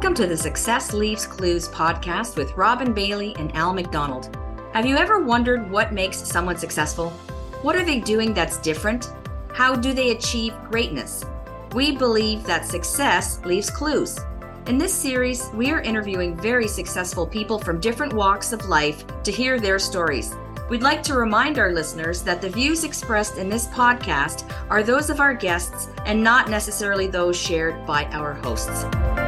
Welcome to the Success Leaves Clues podcast with Robin Bailey and Al McDonald. Have you ever wondered what makes someone successful? What are they doing that's different? How do they achieve greatness? We believe that success leaves clues. In this series, we are interviewing very successful people from different walks of life to hear their stories. We'd like to remind our listeners that the views expressed in this podcast are those of our guests and not necessarily those shared by our hosts.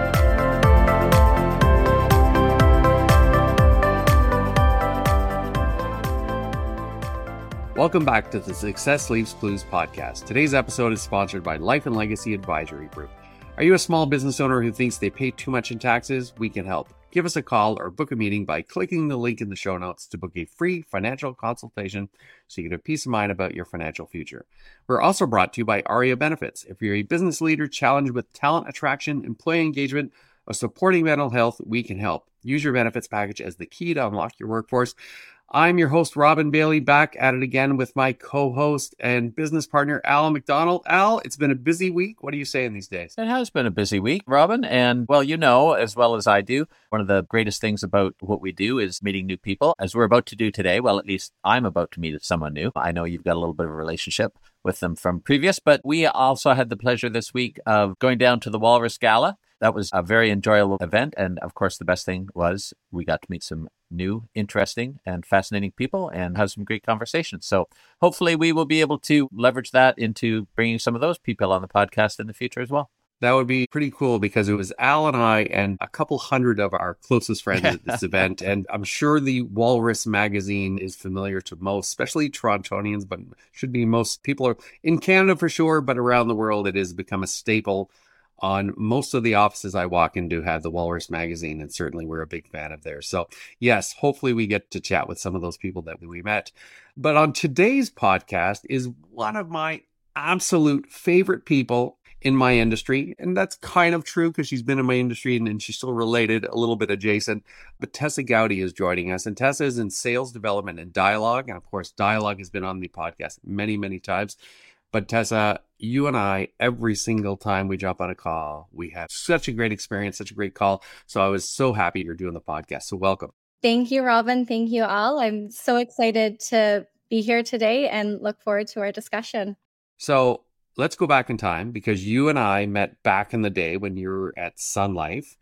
Welcome back to the Success Leaves Clues podcast. Today's episode is sponsored by Life and Legacy Advisory Group. Are you a small business owner who thinks they pay too much in taxes? We can help. Give us a call or book a meeting by clicking the link in the show notes to book a free financial consultation so you get a peace of mind about your financial future. We're also brought to you by ARIA Benefits. If you're a business leader challenged with talent attraction, employee engagement, or supporting mental health, we can help. Use your benefits package as the key to unlock your workforce. I'm your host, Robin Bailey, back at it again with my co-host and business partner, Al McDonald. Al, it's been a busy week. What are you saying these days? It has been a busy week, Robin. And well, you know, as well as I do, one of the greatest things about what we do is meeting new people, as we're about to do today. Well, at least I'm about to meet someone new. I know you've got a little bit of a relationship with them from previous, but we also had the pleasure this week of going down to the Walrus Gala. That was a very enjoyable event. And of course, the best thing was we got to meet some new, interesting, and fascinating people and have some great conversations. So hopefully we will be able to leverage that into bringing some of those people on the podcast in the future as well. That would be pretty cool because it was Al and I and a couple hundred of our closest friends at this event. And I'm sure the Walrus magazine is familiar to most, especially Torontonians, but should be most people are in Canada for sure, but around the world it has become a staple. On most of the offices I walk into have the Walrus magazine, and certainly we're a big fan of theirs. So yes, hopefully we get to chat with some of those people that we met. But on today's podcast is one of my absolute favorite people in my industry. And that's kind of true because she's been in my industry and she's still related, a little bit adjacent. But Tessa Gowdy is joining us. And Tessa is in sales development and dialogue. And of course, dialogue has been on the podcast many, many times. But Tessa, you and I, every single time we jump on a call, we have such a great experience, such a great call. So I was so happy you're doing the podcast. So welcome. Thank you, Robin. Thank you, Al. I'm so excited to be here today and look forward to our discussion. So let's go back in time because you and I met back in the day when you were at Sun Life.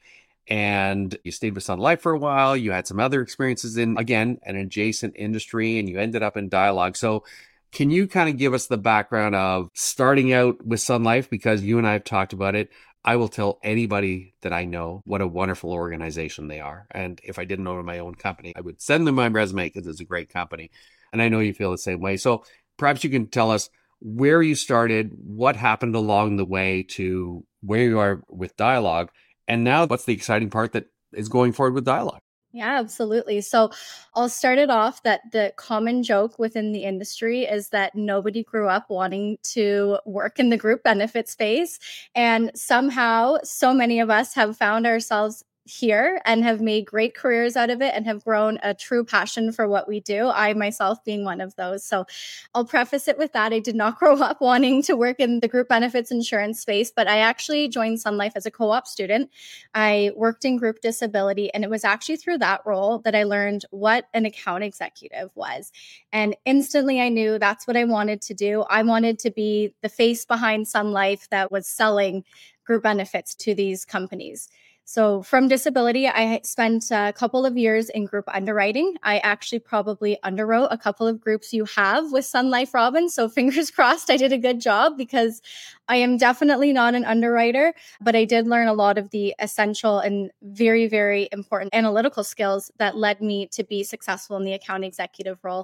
And you stayed with Sun Life for a while. You had some other experiences in, again, an adjacent industry, and you ended up in dialogue. So can you kind of give us the background of starting out with Sun Life? Because you and I have talked about it. I will tell anybody that I know what a wonderful organization they are. And if I didn't own my own company, I would send them my resume because it's a great company. And I know you feel the same way. So perhaps you can tell us where you started, what happened along the way to where you are with dialogue. And now what's the exciting part that is going forward with dialogue? Yeah, absolutely. So I'll start it off that the common joke within the industry is that nobody grew up wanting to work in the group benefit space. And somehow so many of us have found ourselves here and have made great careers out of it and have grown a true passion for what we do. I myself being one of those. So I'll preface it with that. I did not grow up wanting to work in the group benefits insurance space, but I actually joined Sun Life as a co-op student. I worked in group disability, and it was actually through that role that I learned what an account executive was. And instantly I knew that's what I wanted to do. I wanted to be the face behind Sun Life that was selling group benefits to these companies. So from disability, I spent a couple of years in group underwriting. I actually probably underwrote a couple of groups you have with Sun Life, Robin. So fingers crossed I did a good job because I am definitely not an underwriter, but I did learn a lot of the essential and very, very important analytical skills that led me to be successful in the account executive role.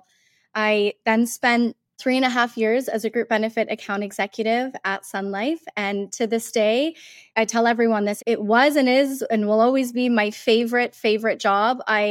I then spent 3.5 years as a group benefit account executive at Sun Life. And to this day, I tell everyone this, it was and is and will always be my favorite job. I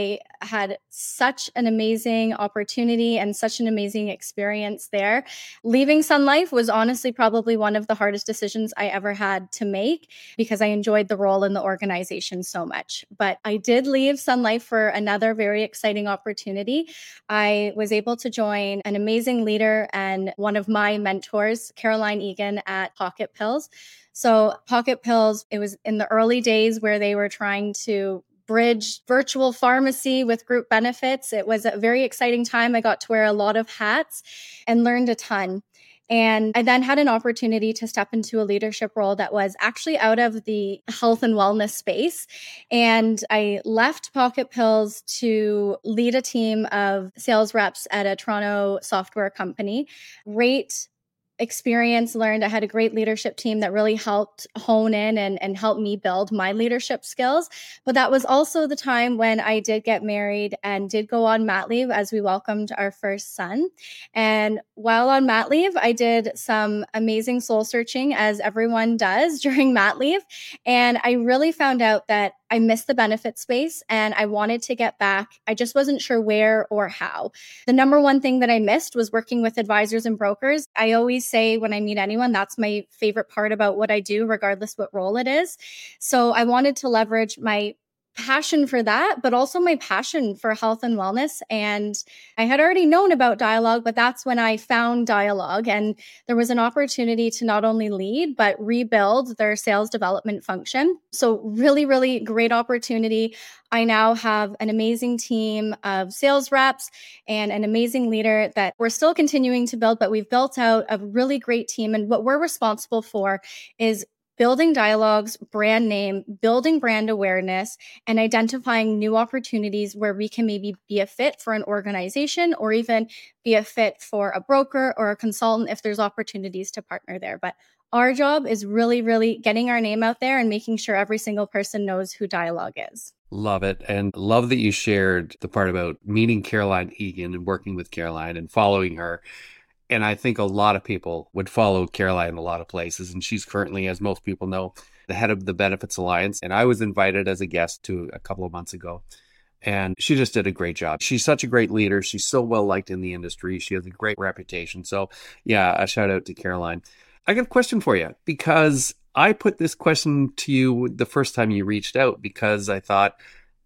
had such an amazing opportunity and such an amazing experience there. Leaving Sun Life was honestly probably one of the hardest decisions I ever had to make because I enjoyed the role in the organization so much. But I did leave Sun Life for another very exciting opportunity. I was able to join an amazing leader and one of my mentors, Caroline Egan at Pocket Pills. So Pocket Pills, it was in the early days where they were trying to bridge virtual pharmacy with group benefits. It was a very exciting time. I got to wear a lot of hats and learned a ton. And I then had an opportunity to step into a leadership role that was actually out of the health and wellness space. And I left Pocket Pills to lead a team of sales reps at a Toronto software company. Great experience, learned. I had a great leadership team that really helped hone in and help me build my leadership skills. But that was also the time when I did get married and did go on mat leave as we welcomed our first son. And while on mat leave, I did some amazing soul searching, as everyone does during mat leave. And I really found out that I missed the benefit space and I wanted to get back. I just wasn't sure where or how. The number one thing that I missed was working with advisors and brokers. I always say when I meet anyone, that's my favorite part about what I do, regardless what role it is. So I wanted to leverage my passion for that, but also my passion for health and wellness. And I had already known about Dialogue, but that's when I found Dialogue. And there was an opportunity to not only lead, but rebuild their sales development function. So really, really great opportunity. I now have an amazing team of sales reps and an amazing leader that we're still continuing to build, but we've built out a really great team. And what we're responsible for is building Dialogue's brand name, building brand awareness, and identifying new opportunities where we can maybe be a fit for an organization or even be a fit for a broker or a consultant if there's opportunities to partner there. But our job is really, really getting our name out there and making sure every single person knows who Dialogue is. Love it. And love that you shared the part about meeting Caroline Egan and working with Caroline and following her. And I think a lot of people would follow Caroline in a lot of places. And she's currently, as most people know, the head of the Benefits Alliance. And I was invited as a guest to a couple of months ago. And she just did a great job. She's such a great leader. She's so well liked in the industry. She has a great reputation. So yeah, a shout out to Caroline. I got a question for you because I put this question to you the first time you reached out because I thought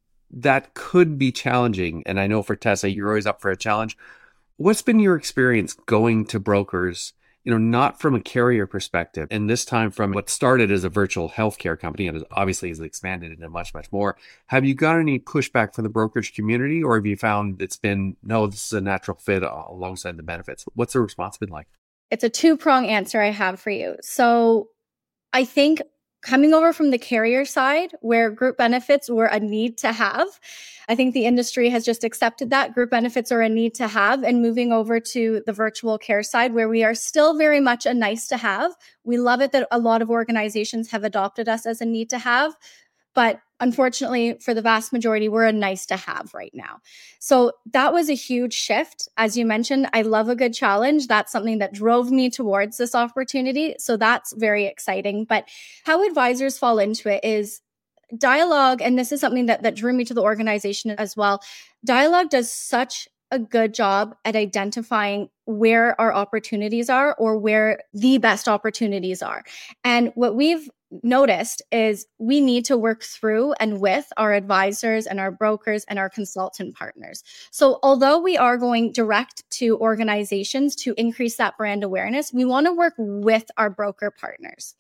that could be challenging. And I know for Tessa, you're always up for a challenge. What's been your experience going to brokers, not from a carrier perspective, and this time from what started as a virtual healthcare company and obviously has expanded into much, much more? Have you got any pushback from the brokerage community, or have you found it's been, no, this is a natural fit alongside the benefits? What's the response been like? It's a two-prong answer I have for you. So I think coming over from the carrier side, where group benefits were a need to have, I think the industry has just accepted that group benefits are a need to have, and moving over to the virtual care side, where we are still very much a nice to have. We love it that a lot of organizations have adopted us as a need to have, but unfortunately, for the vast majority, we're a nice to have right now. So that was a huge shift. As you mentioned, I love a good challenge. That's something that drove me towards this opportunity. So that's very exciting. But how advisors fall into it is Dialogue, and this is something that drew me to the organization as well. Dialogue does such a good job at identifying where our opportunities are or where the best opportunities are. And what we've noticed is we need to work through and with our advisors and our brokers and our consultant partners. So although we are going direct to organizations to increase that brand awareness, we want to work with our broker partners.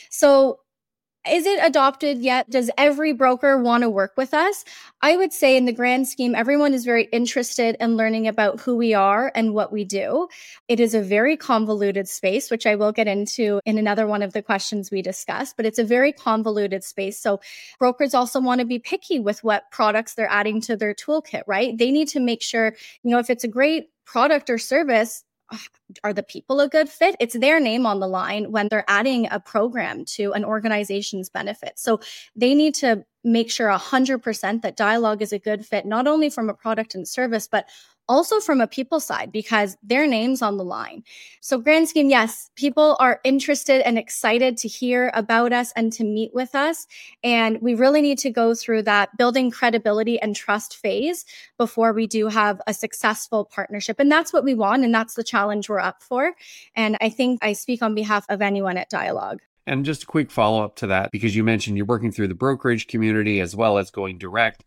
So is it adopted yet? Does every broker want to work with us? I would say in the grand scheme, everyone is very interested in learning about who we are and what we do. It is a very convoluted space, which I will get into in another one of the questions we discussed, but it's a very convoluted space. So brokers also want to be picky with what products they're adding to their toolkit, right? They need to make sure, if it's a great product or service, are the people a good fit? It's their name on the line when they're adding a program to an organization's benefits. So they need to make sure 100% that Dialogue is a good fit, not only from a product and service, but also from a people side, because their name's on the line. So grand scheme, yes, people are interested and excited to hear about us and to meet with us. And we really need to go through that building credibility and trust phase before we do have a successful partnership. And that's what we want. And that's the challenge we're up for. And I think I speak on behalf of anyone at Dialogue. And just a quick follow-up to that, because you mentioned you're working through the brokerage community as well as going direct.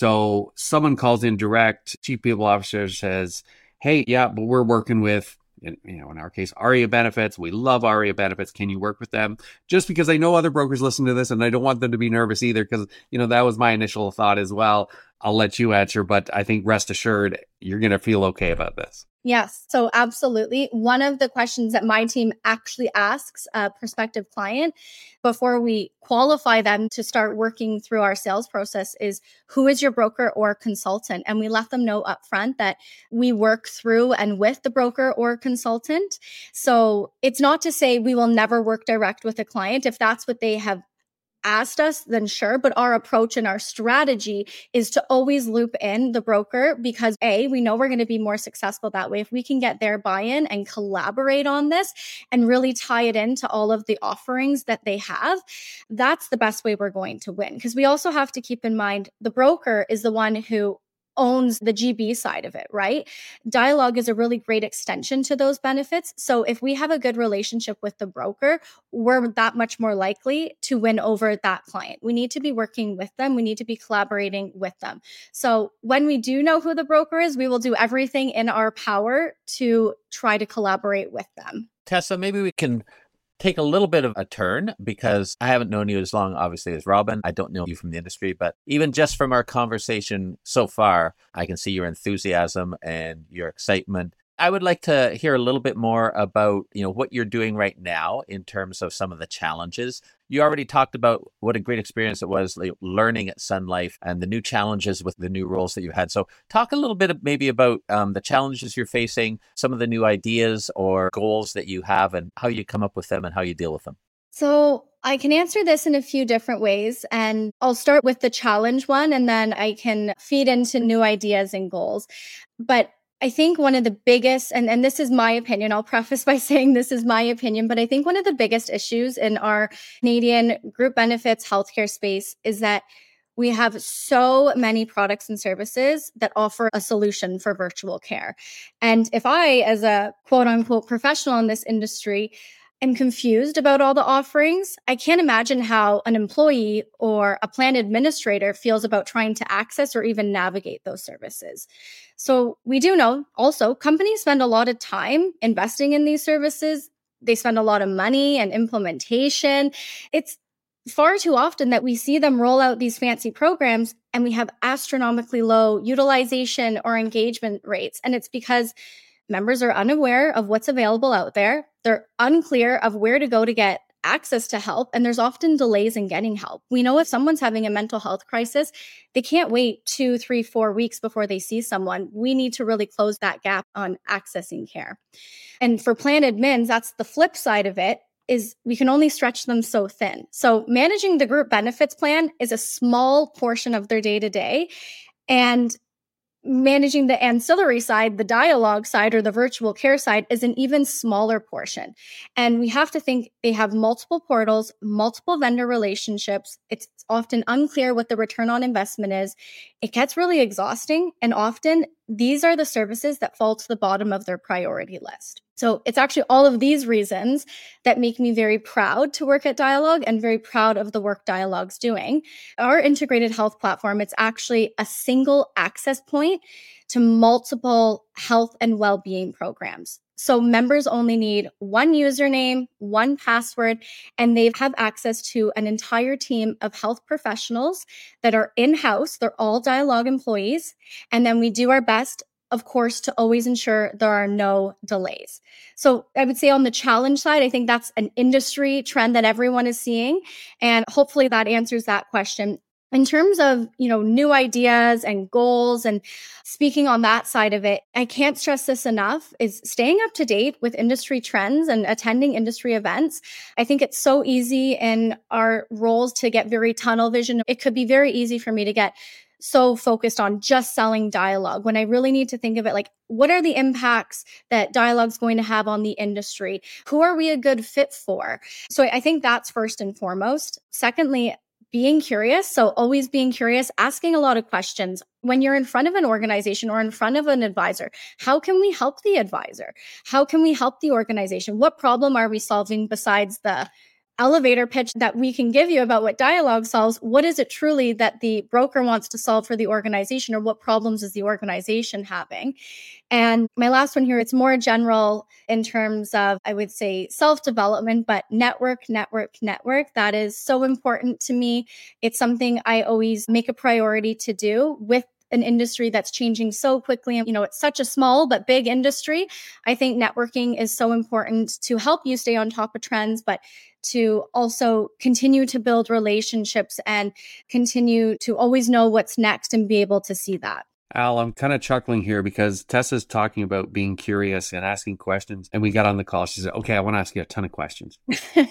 So someone calls in direct, chief people officer says, hey, yeah, but we're working with, in our case, ARIA Benefits. We love ARIA Benefits. Can you work with them? Just because I know other brokers listen to this and I don't want them to be nervous either, because, that was my initial thought as well. I'll let you answer, but I think rest assured, you're going to feel okay about this. Yes, so absolutely. One of the questions that my team actually asks a prospective client before we qualify them to start working through our sales process is, who is your broker or consultant? And we let them know upfront that we work through and with the broker or consultant. So it's not to say we will never work direct with a client. If that's what they have asked us, then sure. But our approach and our strategy is to always loop in the broker, because we know we're going to be more successful that way. If we can get their buy-in and collaborate on this and really tie it into all of the offerings that they have, that's the best way we're going to win. Because we also have to keep in mind the broker is the one who owns the GB side of it, right? Dialogue is a really great extension to those benefits. So if we have a good relationship with the broker, we're that much more likely to win over that client. We need to be working with them. We need to be collaborating with them. So when we do know who the broker is, we will do everything in our power to try to collaborate with them. Tessa, maybe we can take a little bit of a turn, because I haven't known you as long, obviously, as Robin. I don't know you from the industry, but even just from our conversation so far, I can see your enthusiasm and your excitement. I would like to hear a little bit more about, what you're doing right now in terms of some of the challenges. You already talked about what a great experience it was, learning at Sun Life and the new challenges with the new roles that you had. So talk a little bit maybe about the challenges you're facing, some of the new ideas or goals that you have, and how you come up with them and how you deal with them. So I can answer this in a few different ways, and I'll start with the challenge one, and then I can feed into new ideas and goals. But I think one of the biggest, and this is my opinion, I'll preface by saying this is my opinion, but I think one of the biggest issues in our Canadian group benefits healthcare space is that we have so many products and services that offer a solution for virtual care. And if I, as a quote unquote professional in this industry, am confused about all the offerings, I can't imagine how an employee or a plan administrator feels about trying to access or even navigate those services. So we do know also companies spend a lot of time investing in these services. They spend a lot of money and implementation. It's far too often that we see them roll out these fancy programs and we have astronomically low utilization or engagement rates. And it's because members are unaware of what's available out there. They're unclear of where to go to get access to help, and there's often delays in getting help. We know if someone's having a mental health crisis, they can't wait 2, 3, 4 weeks before they see someone. We need to really close that gap on accessing care. And for plan admins, that's the flip side of it, is we can only stretch them so thin. So managing the group benefits plan is a small portion of their day-to-day, and managing the ancillary side, the dialogue side, or the virtual care side is an even smaller portion. And we have to think they have multiple portals, multiple vendor relationships. It's often unclear what the return on investment is. It gets really exhausting. And often these are the services that fall to the bottom of their priority list. So it's actually all of these reasons that make me very proud to work at Dialogue and very proud of the work Dialogue's doing. Our integrated health platform, it's actually a single access point to multiple health and well-being programs. So members only need one username, one password, and they have access to an entire team of health professionals that are in-house. They're all Dialogue employees. And then we do our best, of course, to always ensure there are no delays. So I would say on the challenge side, I think that's an industry trend that everyone is seeing. And hopefully that answers that question. In terms of, new ideas and goals and speaking on that side of it, I can't stress this enough, is staying up to date with industry trends and attending industry events. I think it's so easy in our roles to get very tunnel vision. It could be very easy for me to get so focused on just selling Dialogue when I really need to think of it like, what are the impacts that Dialogue's going to have on the industry? Who are we a good fit for? So I think that's first and foremost. Secondly, being curious. So always being curious, asking a lot of questions. When you're in front of an organization or in front of an advisor, how can we help the advisor? How can we help the organization? What problem are we solving besides the elevator pitch that we can give you about what Dialogue solves? What is it truly that the broker wants to solve for the organization, or what problems is the organization having? And my last one here, it's more general in terms of, I would say, self-development, but network. That is so important to me. It's something I always make a priority to do with an industry that's changing so quickly. It's such a small but big industry. I think networking is so important to help you stay on top of trends, but to also continue to build relationships and continue to always know what's next and be able to see that. Al, I'm kind of chuckling here because Tessa's talking about being curious and asking questions. And we got on the call. She said, okay, I want to ask you a ton of questions.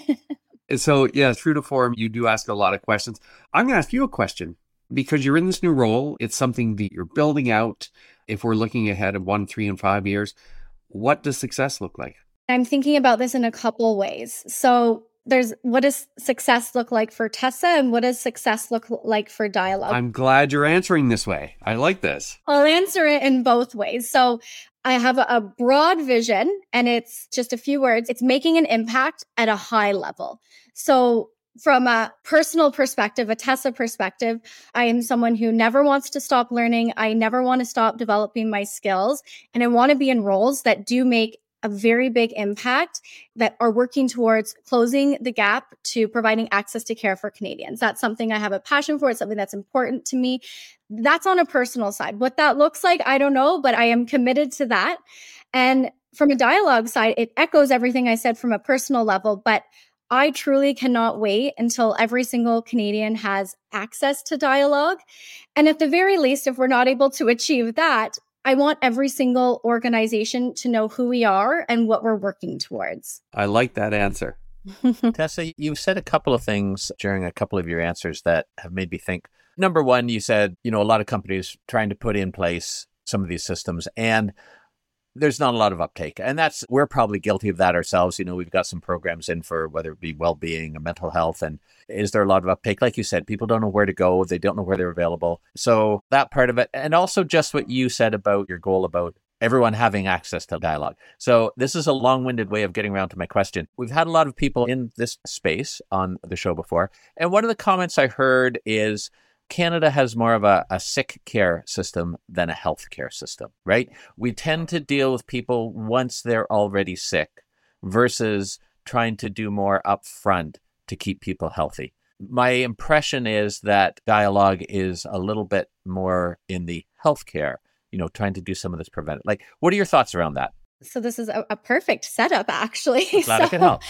So yeah, true to form, you do ask a lot of questions. I'm going to ask you a question. Because you're in this new role, it's something that you're building out. If we're looking ahead of 1, 3, and 5 years, what does success look like? I'm thinking about this in a couple ways. So there's, what does success look like for Tessa, and what does success look like for Dialogue? I'm glad you're answering this way. I like this. I'll answer it in both ways. So I have a broad vision, and it's just a few words. It's making an impact at a high level. So from a personal perspective, a Tessa perspective, I am someone who never wants to stop learning. I never want to stop developing my skills. And I want to be in roles that do make a very big impact, that are working towards closing the gap to providing access to care for Canadians. That's something I have a passion for. It's something that's important to me. That's on a personal side. What that looks like, I don't know, but I am committed to that. And from a Dialogue side, it echoes everything I said from a personal level, but I truly cannot wait until every single Canadian has access to Dialogue. And at the very least, if we're not able to achieve that, I want every single organization to know who we are and what we're working towards. I like that answer. Tessa, you've said a couple of things during a couple of your answers that have made me think. Number one, you said, a lot of companies trying to put in place some of these systems, and there's not a lot of uptake. And we're probably guilty of that ourselves. We've got some programs in for whether it be well-being or mental health. And is there a lot of uptake? Like you said, people don't know where to go. They don't know where they're available. So that part of it. And also just what you said about your goal about everyone having access to Dialogue. So this is a long-winded way of getting around to my question. We've had a lot of people in this space on the show before. And one of the comments I heard is, Canada has more of a sick care system than a health care system, right? We tend to deal with people once they're already sick versus trying to do more upfront to keep people healthy. My impression is that Dialogue is a little bit more in the healthcare, trying to do some of this preventive. Like, what are your thoughts around that? So this is a perfect setup, actually. Glad I can help.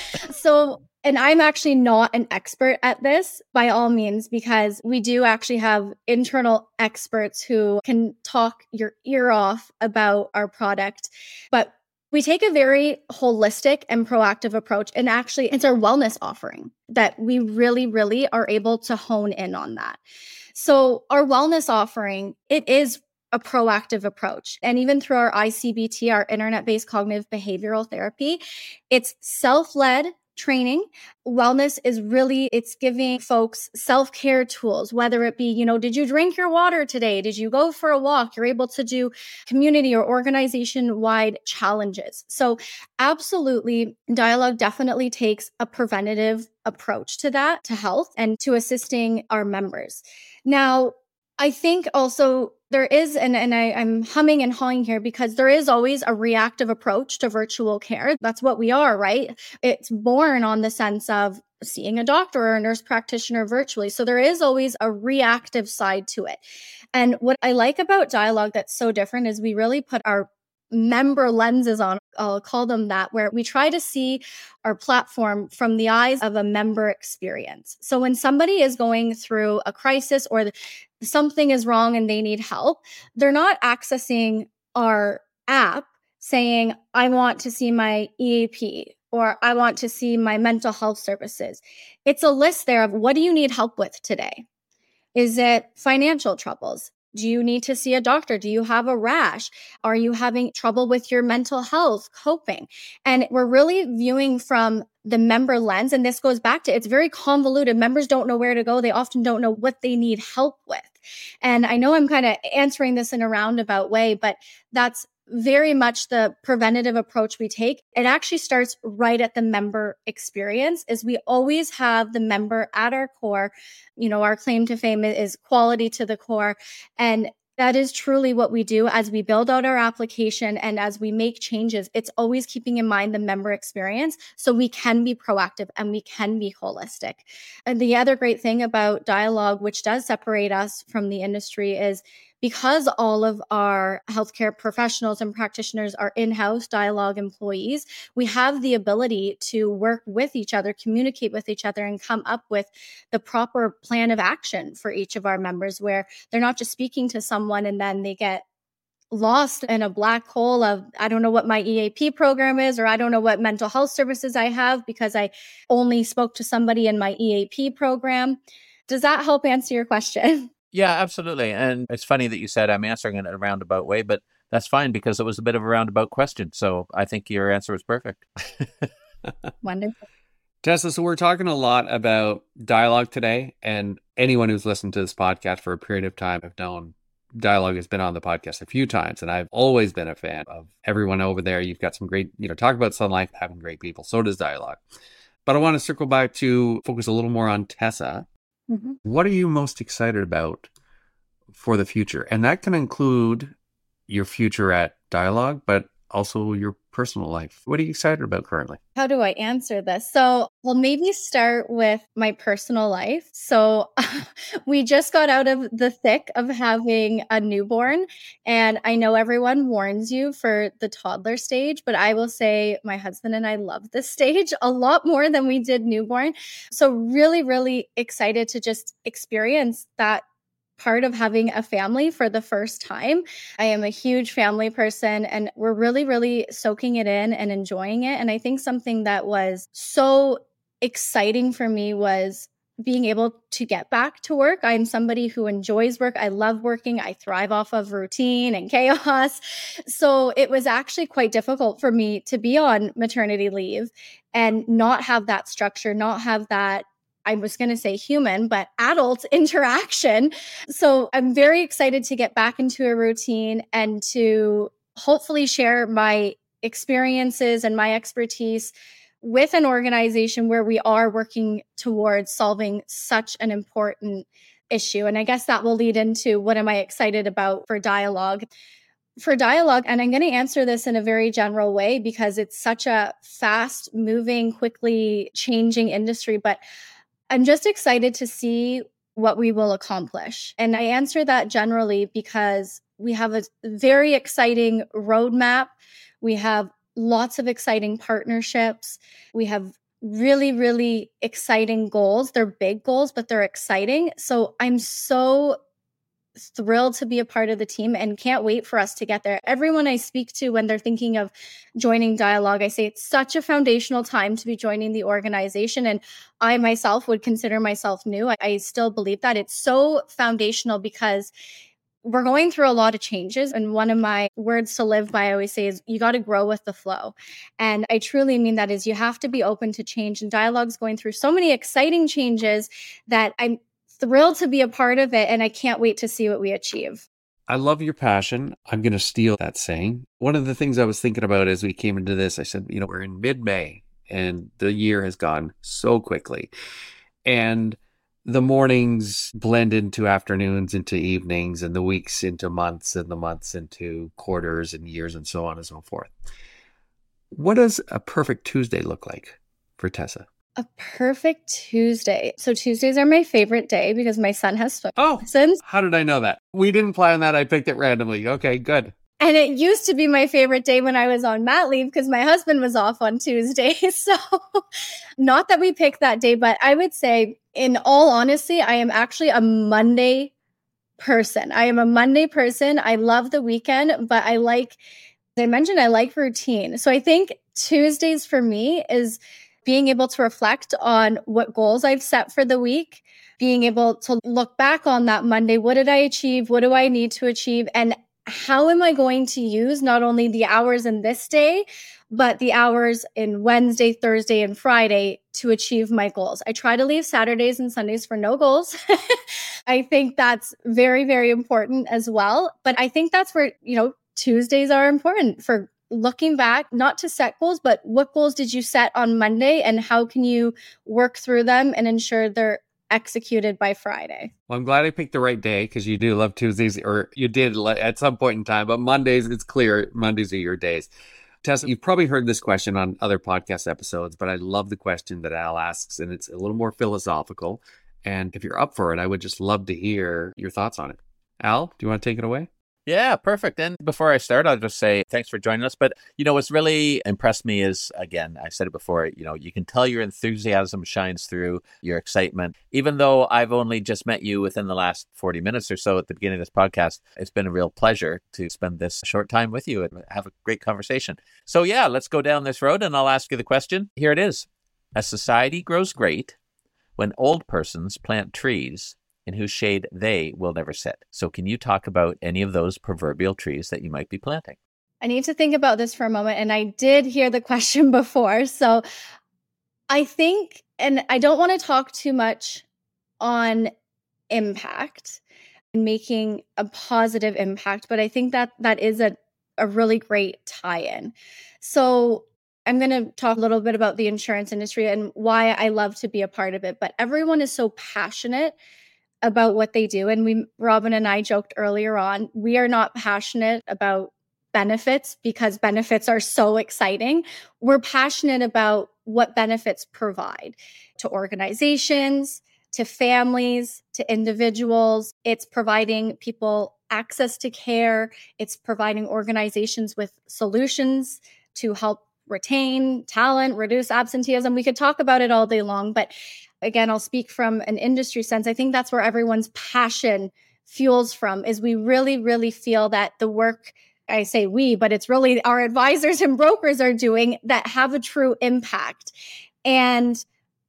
And I'm actually not an expert at this by all means, because we do actually have internal experts who can talk your ear off about our product. But we take a very holistic and proactive approach. And actually, it's our wellness offering that we really, really are able to hone in on that. So our wellness offering, it is a proactive approach. And even through our ICBT, our internet-based cognitive behavioral therapy, it's self-led training. Wellness is really, it's giving folks self-care tools, whether it be, did you drink your water today? Did you go for a walk? You're able to do community or organization-wide challenges. So absolutely, Dialogue definitely takes a preventative approach to that, to health and to assisting our members. Now, I think also there is, and I'm humming and hawing here because there is always a reactive approach to virtual care. That's what we are, right? It's born on the sense of seeing a doctor or a nurse practitioner virtually. So there is always a reactive side to it. And what I like about Dialogue that's so different is we really put our member lenses on, I'll call them that, where we try to see our platform from the eyes of a member experience. So when somebody is going through a crisis or something is wrong and they need help, they're not accessing our app saying, I want to see my EAP or I want to see my mental health services. It's a list there of what do you need help with today? Is it financial troubles? Do you need to see a doctor? Do you have a rash? Are you having trouble with your mental health, coping? And we're really viewing from the member lens. And this goes back to, it's very convoluted. Members don't know where to go. They often don't know what they need help with. And I know I'm kind of answering this in a roundabout way, but that's very much the preventative approach we take. It actually starts right at the member experience, is we always have the member at our core. You know, our claim to fame is quality to the core. And that is truly what we do as we build out our application and as we make changes. It's always keeping in mind the member experience so we can be proactive and we can be holistic. And the other great thing about Dialogue, which does separate us from the industry, is because all of our healthcare professionals and practitioners are in-house Dialogue employees, we have the ability to work with each other, communicate with each other, and come up with the proper plan of action for each of our members, where they're not just speaking to someone and then they get lost in a black hole of, I don't know what my EAP program is, or I don't know what mental health services I have because I only spoke to somebody in my EAP program. Does that help answer your question? Yeah, absolutely. And it's funny that you said I'm answering it in a roundabout way, but that's fine because it was a bit of a roundabout question. So I think your answer was perfect. Wonderful. Tessa, so we're talking a lot about Dialogue today, and anyone who's listened to this podcast for a period of time have known Dialogue has been on the podcast a few times, and I've always been a fan of everyone over there. You've got some great, talk about Sun Life, having great people. So does Dialogue. But I want to circle back to focus a little more on Tessa. Mm-hmm. What are you most excited about for the future? And that can include your future at Dialogue, but also your personal life. What are you excited about currently? How do I answer this? So we'll maybe start with my personal life. So we just got out of the thick of having a newborn. And I know everyone warns you for the toddler stage, but I will say my husband and I love this stage a lot more than we did newborn. So really, really excited to just experience that part of having a family for the first time. I am a huge family person, and we're really, really soaking it in and enjoying it. And I think something that was so exciting for me was being able to get back to work. I'm somebody who enjoys work. I love working. I thrive off of routine and chaos. So it was actually quite difficult for me to be on maternity leave and not have that structure, not have that, I was going to say human, but adult interaction. So I'm very excited to get back into a routine and to hopefully share my experiences and my expertise with an organization where we are working towards solving such an important issue. And I guess that will lead into what am I excited about for Dialogue. For Dialogue, and I'm going to answer this in a very general way because it's such a fast moving, quickly changing industry, but I'm just excited to see what we will accomplish. And I answer that generally because we have a very exciting roadmap. We have lots of exciting partnerships. We have really, really exciting goals. They're big goals, but they're exciting. So I'm so thrilled to be a part of the team and can't wait for us to get there. Everyone I speak to when they're thinking of joining Dialogue, I say it's such a foundational time to be joining the organization. And I myself would consider myself new. I still believe that it's so foundational because we're going through a lot of changes. And one of my words to live by, I always say, is you got to grow with the flow. And I truly mean that is you have to be open to change. And Dialogue's going through so many exciting changes that I'm thrilled to be a part of it, and I can't wait to see what we achieve. I love your passion. I'm going to steal that saying. One of the things I was thinking about as we came into this, I said, we're in mid-May, and the year has gone so quickly. And the mornings blend into afternoons, into evenings, and the weeks into months, and the months into quarters and years, and so on and so forth. What does a perfect Tuesday look like for Tessa? A perfect Tuesday. So Tuesdays are my favorite day because my son has swim lessons. How did I know that? We didn't plan that. I picked it randomly. Okay, good. And it used to be my favorite day when I was on mat leave because my husband was off on Tuesday. So not that we picked that day, but I would say in all honesty, I am actually a Monday person. I am a Monday person. I love the weekend, but I like routine. So I think Tuesdays for me is being able to reflect on what goals I've set for the week, being able to look back on that Monday. What did I achieve? What do I need to achieve? And how am I going to use not only the hours in this day, but the hours in Wednesday, Thursday, and Friday to achieve my goals? I try to leave Saturdays and Sundays for no goals. I think that's very, very important as well. But I think that's where, Tuesdays are important for looking back, not to set goals, but what goals did you set on Monday and how can you work through them and ensure they're executed by Friday? Well, I'm glad I picked the right day because you do love Tuesdays, or you did at some point in time, but Mondays, it's clear Mondays are your days. Tessa, you've probably heard this question on other podcast episodes, but I love the question that Al asks, and it's a little more philosophical. And if you're up for it, I would just love to hear your thoughts on it. Al, do you want to take it away? Yeah, perfect. And before I start, I'll just say thanks for joining us. But, what's really impressed me is, again, I said it before, you can tell your enthusiasm shines through, your excitement. Even though I've only just met you within the last 40 minutes or so at the beginning of this podcast, it's been a real pleasure to spend this short time with you and have a great conversation. So yeah, let's go down this road and I'll ask you the question. Here it is. A society grows great when old persons plant trees in whose shade they will never sit. So can you talk about any of those proverbial trees that you might be planting? I need to think about this for a moment. And I did hear the question before. So I think, and I don't want to talk too much on impact and making a positive impact, but I think that is a really great tie-in. So I'm going to talk a little bit about the insurance industry and why I love to be a part of it. But everyone is so passionate about what they do. And Robin and I joked earlier on, we are not passionate about benefits because benefits are so exciting. We're passionate about what benefits provide to organizations, to families, to individuals. It's providing people access to care. It's providing organizations with solutions to help retain talent, reduce absenteeism. We could talk about it all day long, but again, I'll speak from an industry sense. I think that's where everyone's passion fuels from, is we really, really feel that the work, I say we, but it's really our advisors and brokers are doing that have a true impact. And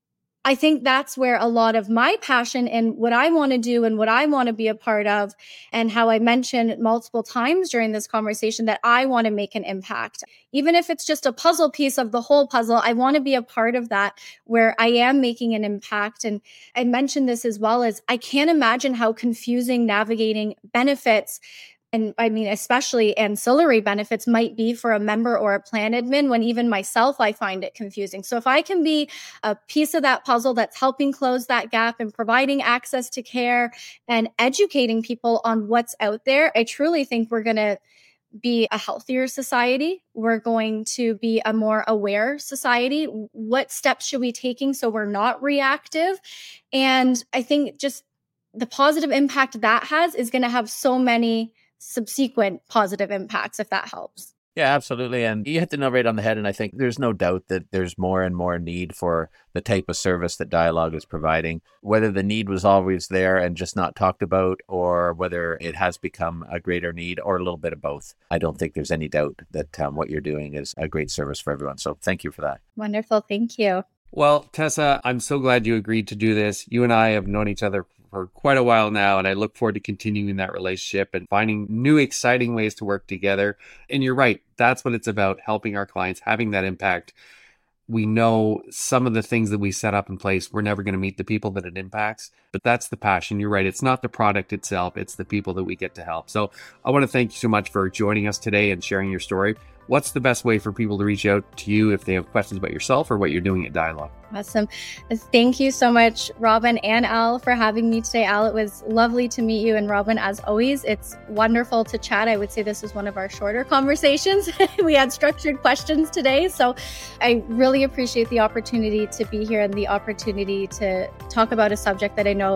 I think that's where a lot of my passion and what I want to do and what I want to be a part of, and how I mentioned multiple times during this conversation that I want to make an impact. Even if it's just a puzzle piece of the whole puzzle, I want to be a part of that where I am making an impact. And I mentioned this as well as I can't imagine how confusing navigating benefits, and I mean, especially ancillary benefits, might be for a member or a plan admin, when even myself, I find it confusing. So if I can be a piece of that puzzle that's helping close that gap and providing access to care and educating people on what's out there, I truly think we're going to be a healthier society. We're going to be a more aware society. What steps should we be taking so we're not reactive? And I think just the positive impact that has is going to have so many subsequent positive impacts, if that helps. Yeah, absolutely. And you hit the nail right on the head. And I think there's no doubt that there's more and more need for the type of service that Dialogue is providing, whether the need was always there and just not talked about, or whether it has become a greater need, or a little bit of both. I don't think there's any doubt that what you're doing is a great service for everyone. So thank you for that. Wonderful. Thank you. Well, Tessa, I'm so glad you agreed to do this. You and I have known each other for quite a while now, and I look forward to continuing that relationship and finding new exciting ways to work together. And you're right, that's what it's about, helping our clients, having that impact. We know some of the things that we set up in place, we're never going to meet the people that it impacts, but that's the passion. You're right, it's not the product itself, it's the people that we get to help. So I want to thank you so much for joining us today and sharing your story. What's the best way for people to reach out to you if they have questions about yourself or what you're doing at Dialogue? Awesome. Thank you so much, Robin and Al, for having me today. Al, it was lovely to meet you. And Robin, as always, it's wonderful to chat. I would say this was one of our shorter conversations. We had structured questions today. So I really appreciate the opportunity to be here and the opportunity to talk about a subject that I know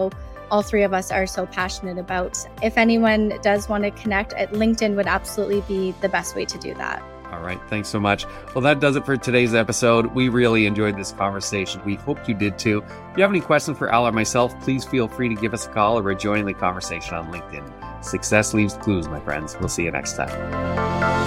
all three of us are so passionate about. If anyone does want to connect, LinkedIn would absolutely be the best way to do that. All right. Thanks so much. Well, that does it for today's episode. We really enjoyed this conversation. We hope you did too. If you have any questions for Al or myself, please feel free to give us a call or join the conversation on LinkedIn. Success leaves clues, my friends. We'll see you next time.